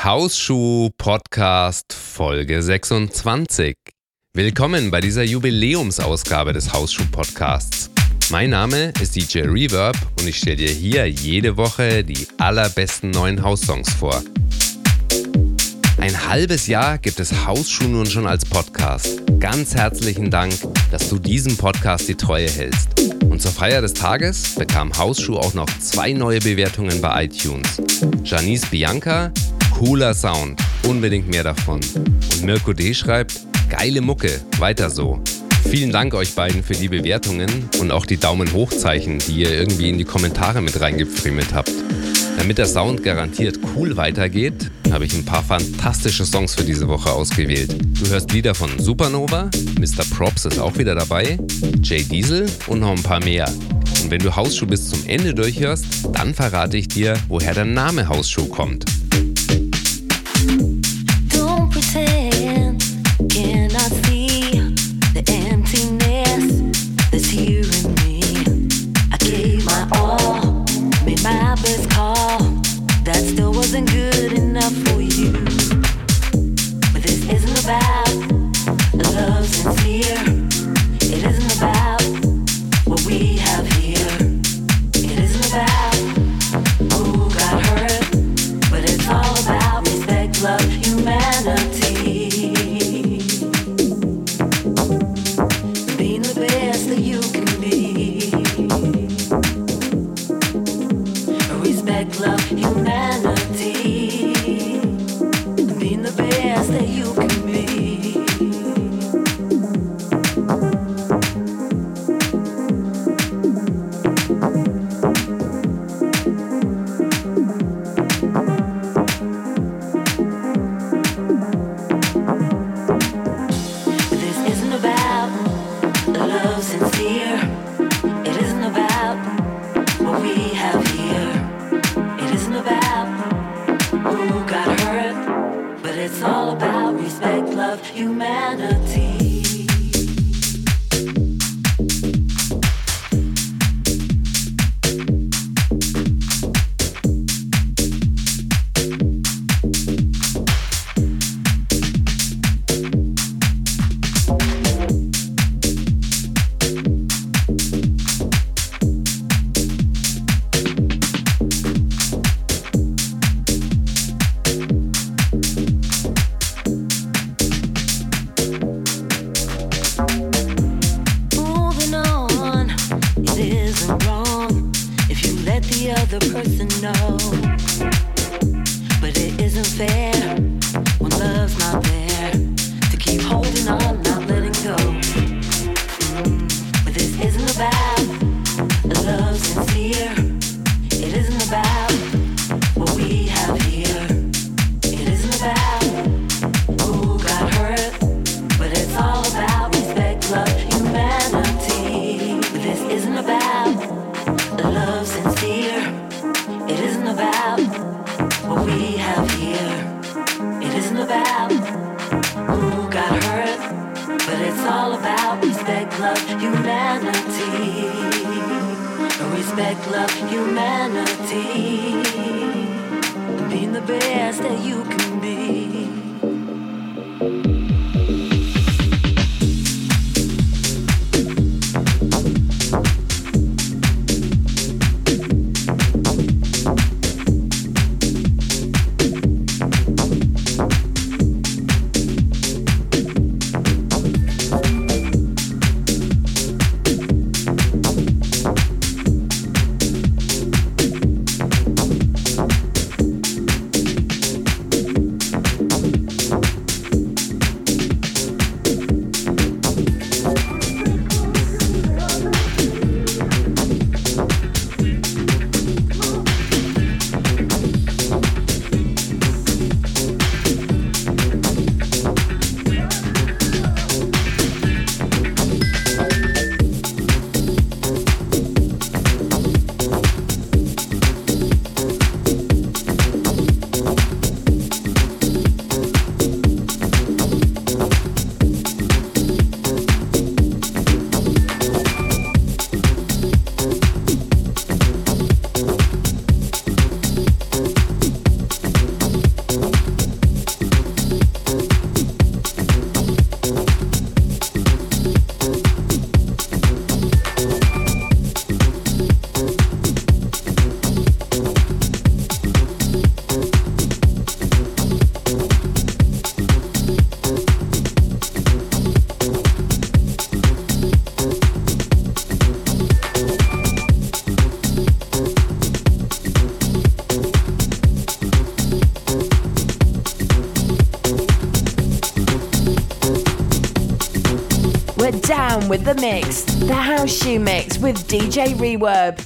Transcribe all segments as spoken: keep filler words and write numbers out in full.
Hausschuh-Podcast Folge sechsundzwanzig. Willkommen bei dieser Jubiläumsausgabe des Hausschuh-Podcasts. Mein Name ist D J Reverb und ich stelle dir hier jede Woche die allerbesten neuen House-Songs vor. Ein halbes Jahr gibt es Hausschuh nun schon als Podcast. Ganz herzlichen Dank, dass du diesem Podcast die Treue hältst. Und zur Feier des Tages bekam Hausschuh auch noch zwei neue Bewertungen bei iTunes. Janice Bianca, cooler Sound, unbedingt mehr davon. Und Mirko D. schreibt, geile Mucke, weiter so. Vielen Dank euch beiden für die Bewertungen und auch die Daumen hochzeichen, die ihr irgendwie in die Kommentare mit reingepfriemelt habt. Damit der Sound garantiert cool weitergeht, habe ich ein paar fantastische Songs für diese Woche ausgewählt. Du hörst Lieder von Supernova, Mister Props ist auch wieder dabei, Jay Diesel und noch ein paar mehr. Und wenn du Hausschuh bis zum Ende durchhörst, dann verrate ich dir, woher der Name Hausschuh kommt. Don't pretend, cannot see the emptiness that's here in me. I gave my all, made my best call. That still wasn't good enough for you. But this isn't about love sincere. It isn't about what we have here. It isn't about who got hurt. But it's all about respect, love, humanity. Being the best that you can be. Respect, love, humanity. Being the best that you can be. This isn't about love sincere. It isn't about what we have here. It isn't about who got hurt, but it's all about respect, love, humanity. Moving on, it isn't wrong if you let the other person know. But it isn't fair when love's not there to keep holding on, not letting go. Mm, But this isn't about love sincere. It isn't about what we have here. It isn't about who got hurt, but it's all about respect, love, humanity. But this isn't about love sincere. It isn't about what we have here. It isn't about who got hurt, but it's all about respect, love, humanity. Respect, love, humanity. Being the best that you can be. down with the mix. The House Shoe Mix with D J Reverb.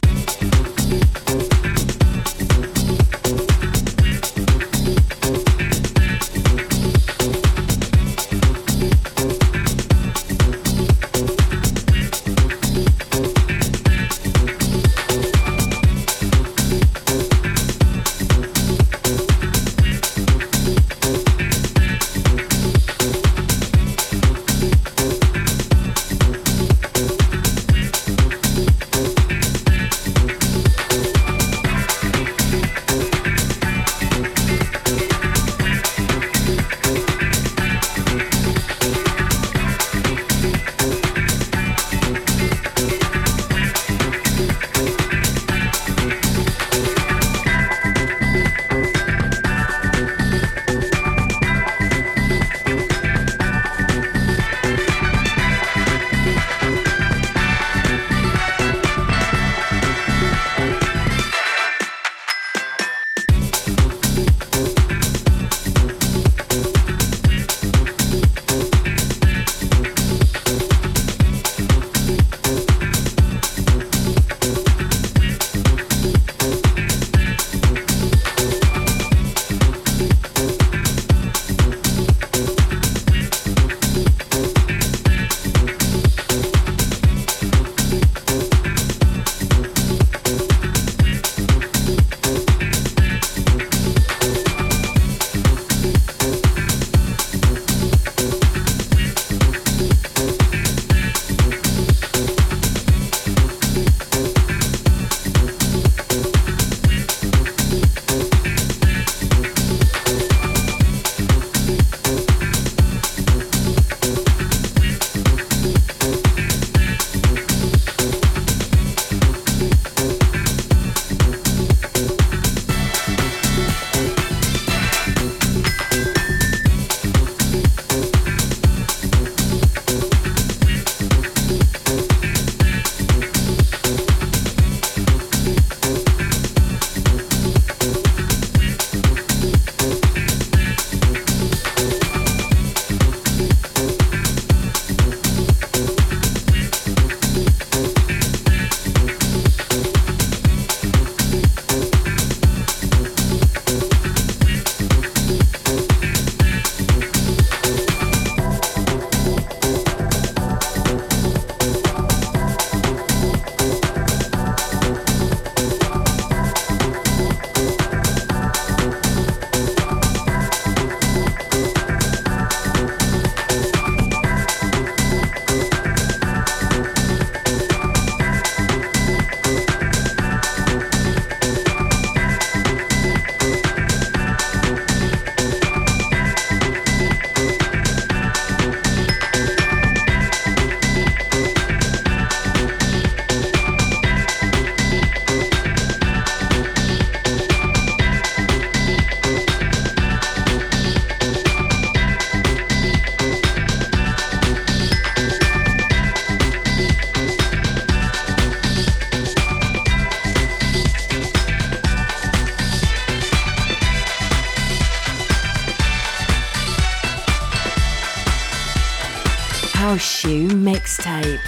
House Shoe Mixtape.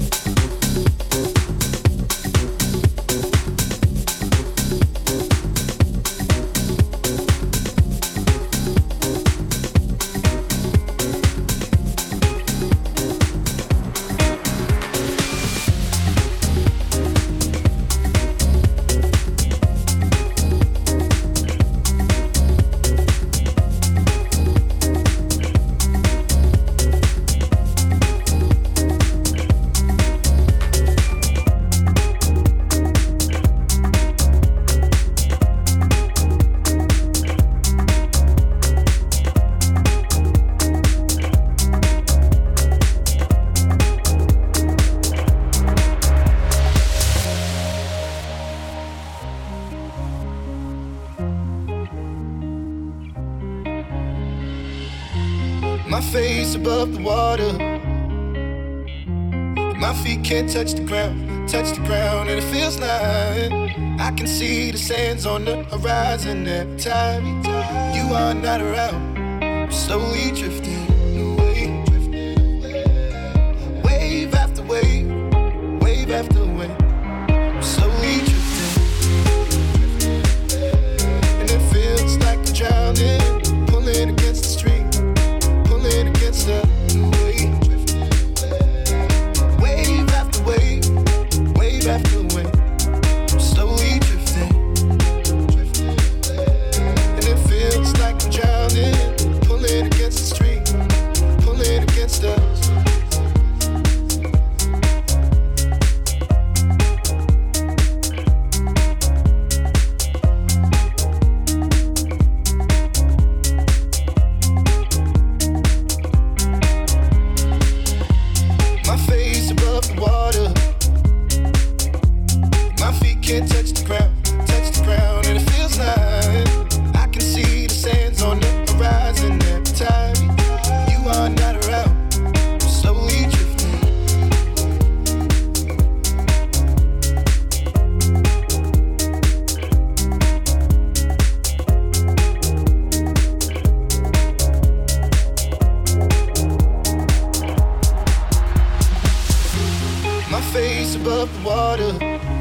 My face above the water, my feet can't touch the ground, touch the ground, and it feels like I can see the sands on the horizon every time you are not around. I'm slowly drifting away, the water.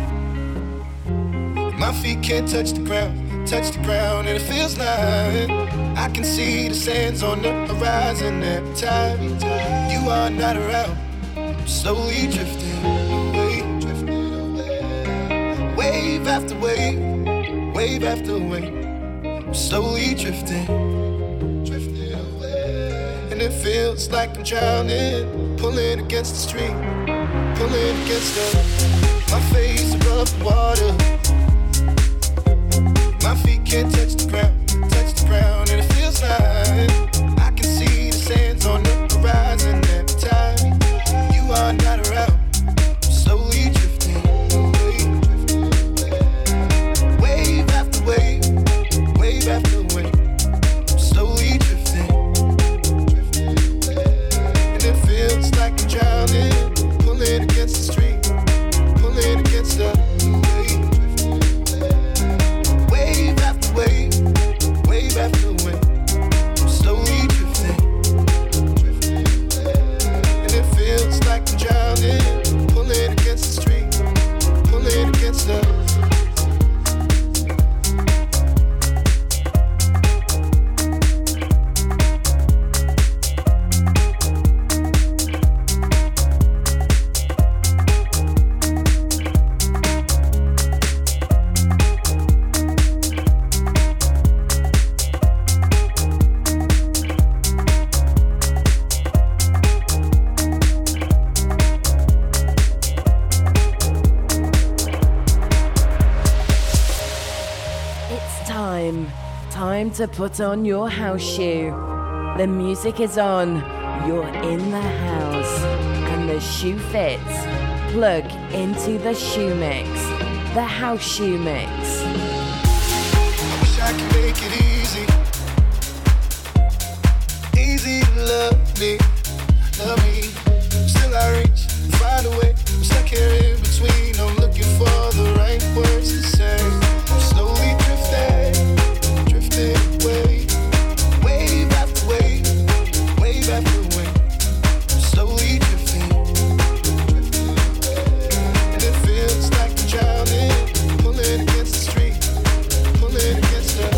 My feet can't touch the ground, touch the ground, and it feels like I can see the sands on the horizon every time you are not around. I'm slowly drifting away, drifting away. Wave after wave, wave after wave. I'm slowly drifting, drifting away. And it feels like I'm drowning, pulling against the stream, pulling against the, my face above the water. My feet can't touch the ground, touch the ground, and it feels like I can see the sands on the horizon every time you are not around. I'm slowly drifting away, drifting away. Wave after wave, wave after wave. I'm slowly drifting, drifting away. And it feels like I'm drowning, pulling against the stream, pulling against the wave. Wave, wave after wave, I'm slowly drifting, drifting away. And it feels like I'm drowning, pulling against the stream, pulling against the. To put on your house shoe. The music is on, you're in the house, and the shoe fits. Plug into the shoe mix, the house shoe mix. I wish I could make it easy, easy to love me, love me. Still I reach, find a way. I'm stuck here in between. I'm looking for the right words to say. I'm slowly drifting. Away. Wave after wave, wave after wave, slowly drifting, drifting away. And it feels like I'm drowning, pulling against the stream, pulling against the.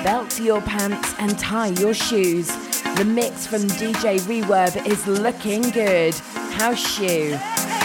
belt your pants and tie your shoes. The mix from D J Reverb is looking good. House Shoe.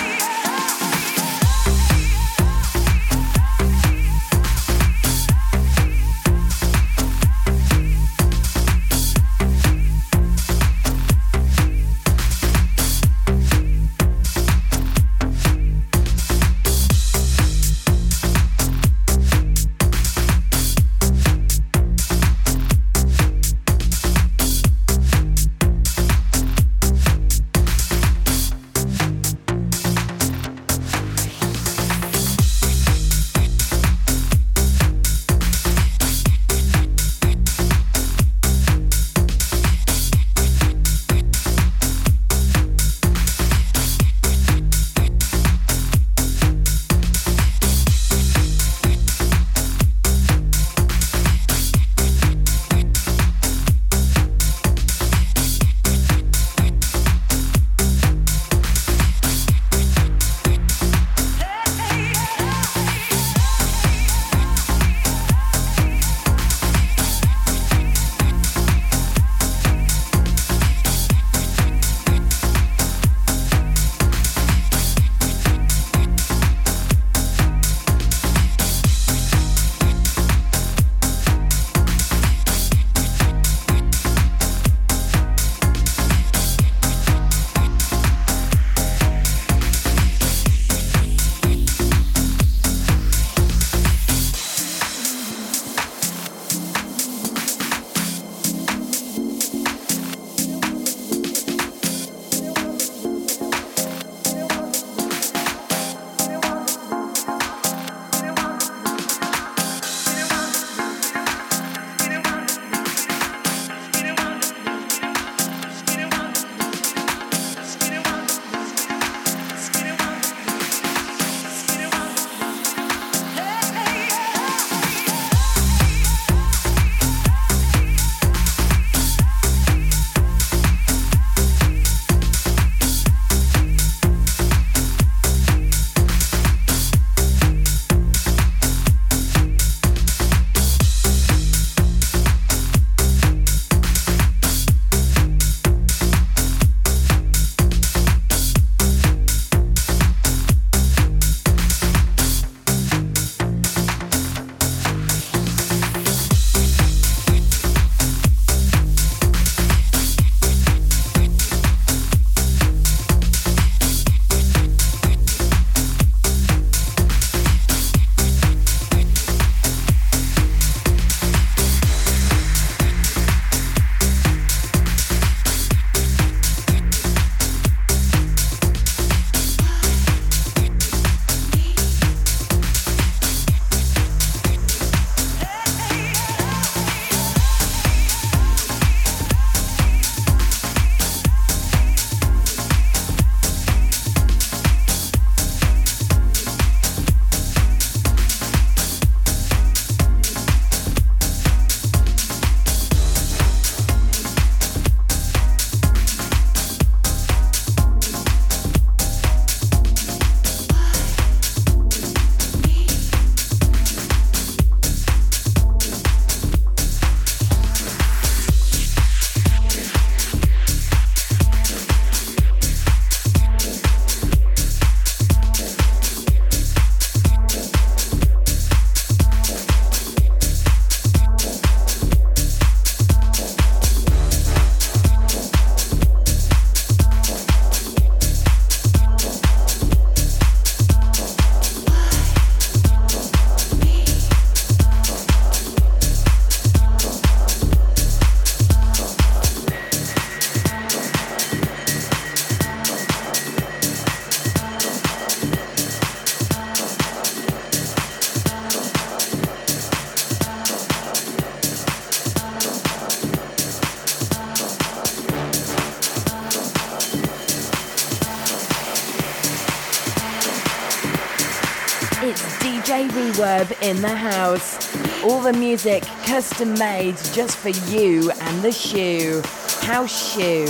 It's D J Reverb in the house. All the music custom made just for you and the shoe. House Shoe.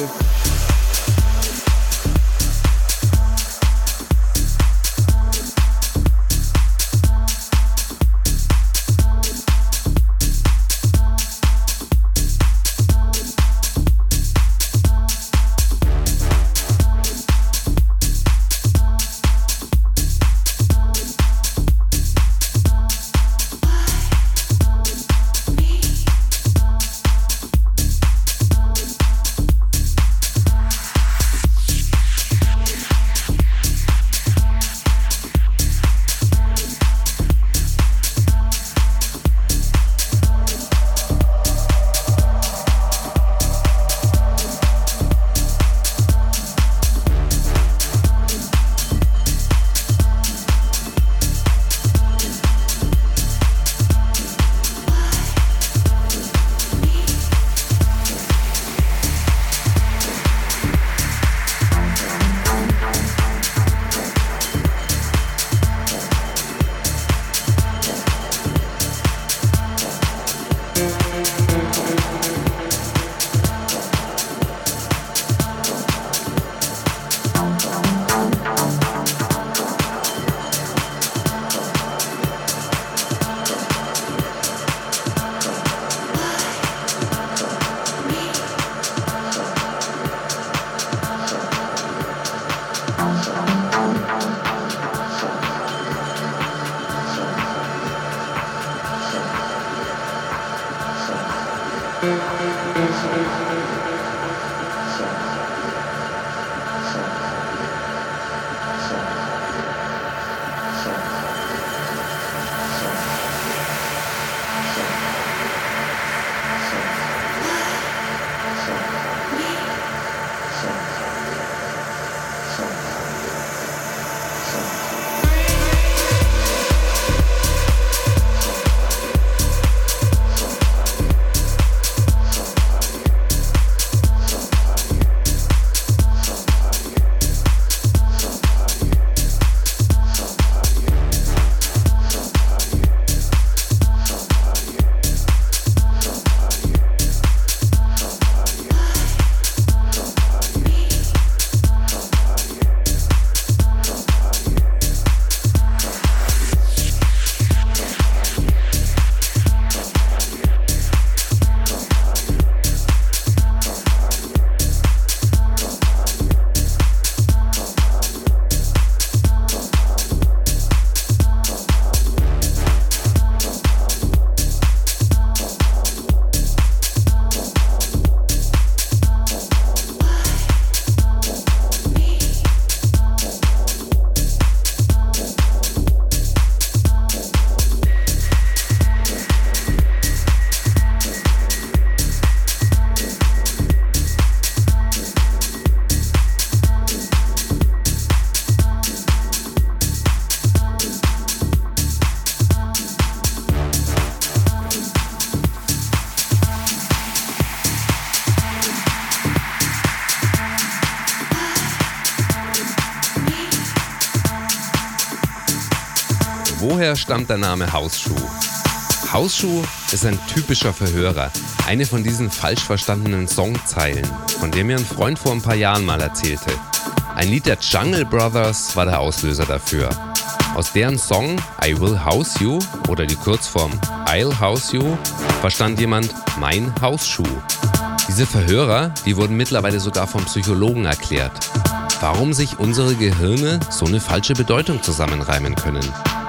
Woher stammt der Name Hausschuh? Hausschuh ist ein typischer Verhörer, eine von diesen falsch verstandenen Songzeilen, von der mir ein Freund vor ein paar Jahren mal erzählte. Ein Lied der Jungle Brothers war der Auslöser dafür. Aus deren Song I Will House You oder die Kurzform I'll House You verstand jemand mein Hausschuh. Diese Verhörer, die wurden mittlerweile sogar vom Psychologen erklärt. Warum sich unsere Gehirne so eine falsche Bedeutung zusammenreimen können.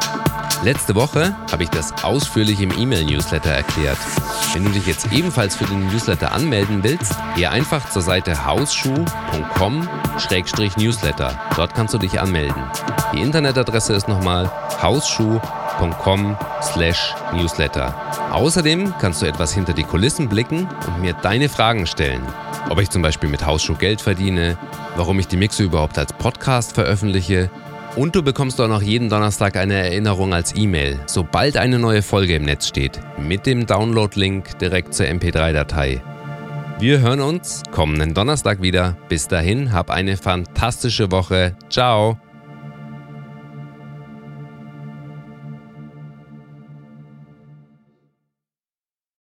Letzte Woche habe ich das ausführlich im E-Mail-Newsletter erklärt. Wenn du dich jetzt ebenfalls für den Newsletter anmelden willst, geh einfach zur Seite hausschuh punkt com Schrägstrich Newsletter. Dort kannst du dich anmelden. Die Internetadresse ist nochmal hausschuh punkt com slash Newsletter. Außerdem kannst du etwas hinter die Kulissen blicken und mir deine Fragen stellen. Ob ich zum Beispiel mit Hausschuh Geld verdiene, warum ich die Mixe überhaupt als Podcast veröffentliche. Und du bekommst auch noch jeden Donnerstag eine Erinnerung als E-Mail, sobald eine neue Folge im Netz steht, mit dem Download-Link direkt zur M P drei Datei. Wir hören uns kommenden Donnerstag wieder. Bis dahin, hab eine fantastische Woche. Ciao!